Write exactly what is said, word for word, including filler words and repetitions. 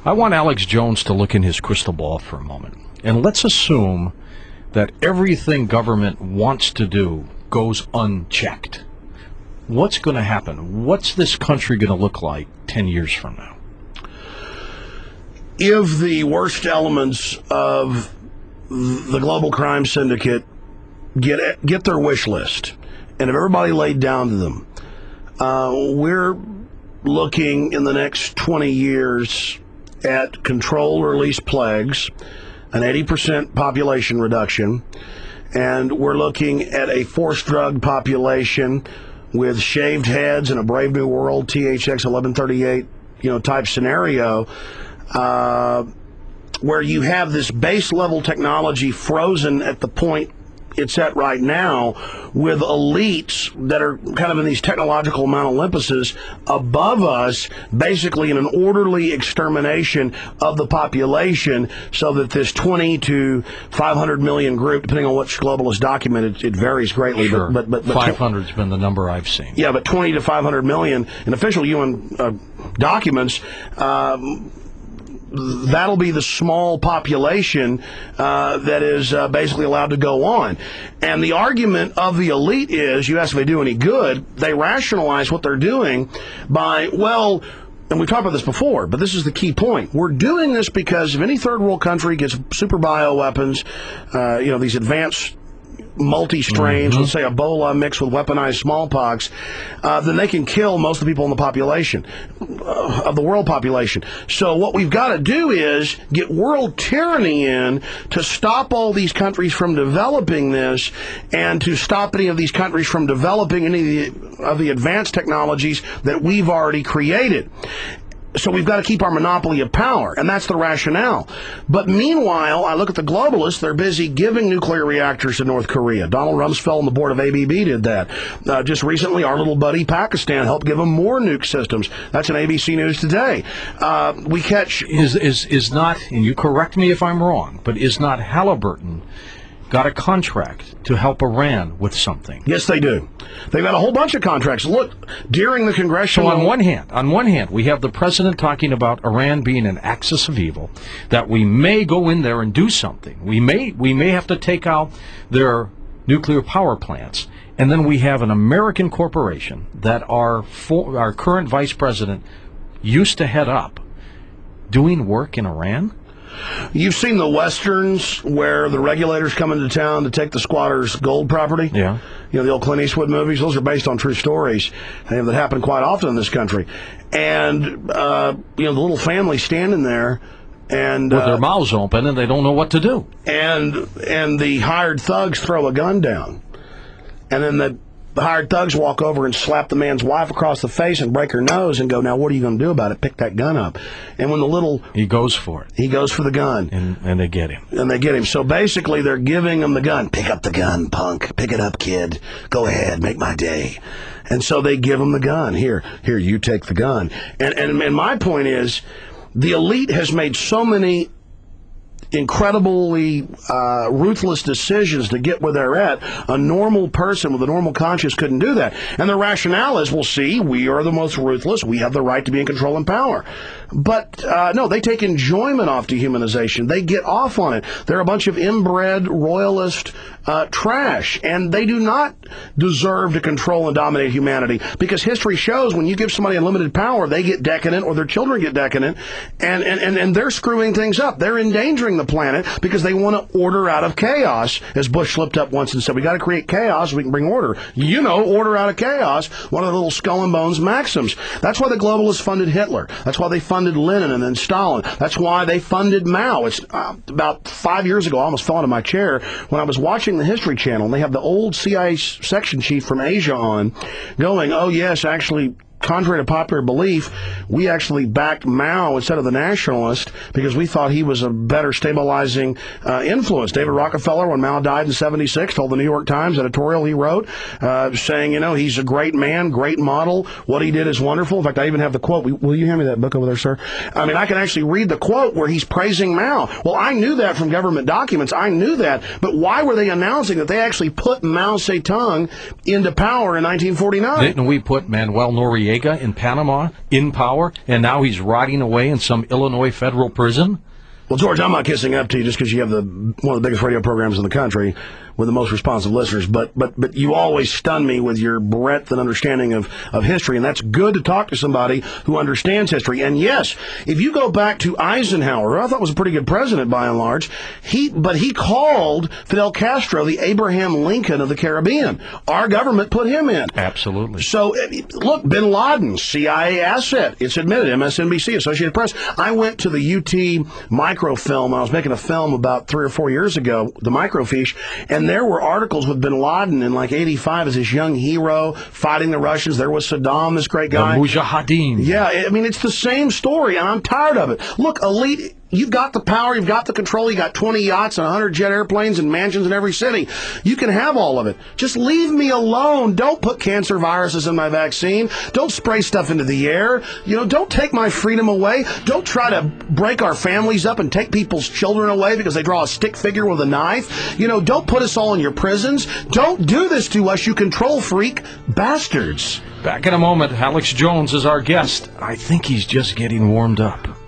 I want Alex Jones to look in his crystal ball for a moment. And let's assume that everything government wants to do goes unchecked. What's going to happen? What's this country going to look like ten years from now? If the worst elements of the global crime syndicate get get their wish list, and if everybody laid down to them, uh, we're looking in the next twenty years at controlled or released plagues, an eighty percent population reduction, and we're looking at a forced drug population with shaved heads and a Brave New World T H X eleven thirty-eight, you know, type scenario, uh, where you have this base level technology frozen at the point it's at right now, with elites that are kind of in these technological Mount Olympuses above us, basically in an orderly extermination of the population, so that this twenty to five hundred million group, depending on which globalist document, it, it varies greatly. Sure. But, but, but, but five hundred's been the number I've seen. Yeah, but twenty to five hundred million in official U N uh, documents. Um, That'll be the small population uh, that is uh, basically allowed to go on. And the argument of the elite is, you ask if they do any good, they rationalize what they're doing by, well, and we've talked about this before, but this is the key point. We're doing this because if any third world country gets super bioweapons, uh, you know, these advanced multi-strains, mm-hmm. let's say Ebola mixed with weaponized smallpox, uh, then they can kill most of the people in the population, uh, of the world population. So what we've got to do is get world tyranny in to stop all these countries from developing this, and to stop any of these countries from developing any of the, of the advanced technologies that we've already created. So we've got to keep our monopoly of power, and that's the rationale. But meanwhile, I look at the globalists, they're busy giving nuclear reactors to North Korea. Donald Rumsfeld and the board of A B B did that. Uh, just recently, our little buddy Pakistan helped give them more nuke systems. That's in A B C News today. Uh, we catch... Is, is, is not, and you correct me if I'm wrong, but is not Halliburton got a contract to help Iran with something? Yes, they do. They've got a whole bunch of contracts. Look, during the congressional... So on one hand, on one hand, we have the president talking about Iran being an axis of evil, that we may go in there and do something. We may, we may have to take out their nuclear power plants. And then we have an American corporation that our, for, our current vice president used to head up, doing work in Iran? You've seen the westerns where the regulators come into town to take the squatters' gold property. Yeah. You know, the old Clint Eastwood movies. Those are based on true stories that happen quite often in this country. And, uh, you know, the little family standing there and with uh, their mouths open, and they don't know what to do. And, and the hired thugs throw a gun down. And then the The hired thugs walk over and slap the man's wife across the face and break her nose and go, now what are you going to do about it? Pick that gun up. And when the little... He goes for it. He goes for the gun. And, and they get him. And they get him. So basically they're giving him the gun. Pick up the gun, punk. Pick it up, kid. Go ahead. Make my day. And so they give him the gun. Here, here, you take the gun. And, and, and my point is, the elite has made so many incredibly uh, ruthless decisions to get where they're at. A normal person with a normal conscience couldn't do that. And the rationale is, well, see, we are the most ruthless. We have the right to be in control and power. But uh, no, they take enjoyment off dehumanization. They get off on it. They're a bunch of inbred royalist uh, trash, and they do not deserve to control and dominate humanity, because history shows when you give somebody unlimited power, they get decadent, or their children get decadent, and, and, and, and they're screwing things up. They're endangering the planet because they want to order out of chaos, as Bush slipped up once and said, we got to create chaos so we can bring order. You know, order out of chaos, one of the little skull and bones maxims. That's why the globalists funded Hitler. That's why they funded Lenin and then Stalin. That's why they funded Mao. It's uh, about five years ago, I almost fell out of my chair when I was watching the History Channel, and they have the old C I A section chief from Asia on, going, oh yes, actually, contrary to popular belief, we actually backed Mao instead of the nationalist because we thought he was a better stabilizing uh, influence. David Rockefeller, when Mao died in seventy-six, told the New York Times editorial he wrote, uh, saying, you know, he's a great man, great model. What he did is wonderful. In fact, I even have the quote. Will you hand me that book over there, sir? I mean, I can actually read the quote where he's praising Mao. Well, I knew that from government documents. I knew that. But why were they announcing that they actually put Mao Zedong into power in nineteen forty-nine? Didn't we put Manuel Noriega Noriega in Panama in power, and now he's rotting away in some Illinois federal prison? Well, George, I'm not kissing up to you just because you have the one of the biggest radio programs in the country with the most responsive listeners, but but but you always stun me with your breadth and understanding of, of history, and that's good to talk to somebody who understands history. And yes, if you go back to Eisenhower, who I thought was a pretty good president by and large, he but he called Fidel Castro the Abraham Lincoln of the Caribbean. Our government put him in. Absolutely. So, look, bin Laden, C I A asset. It's admitted, M S N B C, Associated Press. I went to the U T microfilm. I was making a film about three or four years ago, the microfiche, and there were articles with bin Laden in like eighty-five as this young hero fighting the Russians. There was Saddam, this great guy. The Mujahideen. Yeah, I mean, it's the same story, and I'm tired of it. Look, elite... You've got the power, you've got the control, you got twenty yachts and one hundred jet airplanes and mansions in every city. You can have all of it. Just leave me alone. Don't put cancer viruses in my vaccine. Don't spray stuff into the air. You know, don't take my freedom away. Don't try to break our families up and take people's children away because they draw a stick figure with a knife. You know, don't put us all in your prisons. Don't do this to us, you control freak bastards. Back in a moment, Alex Jones is our guest. I think he's just getting warmed up.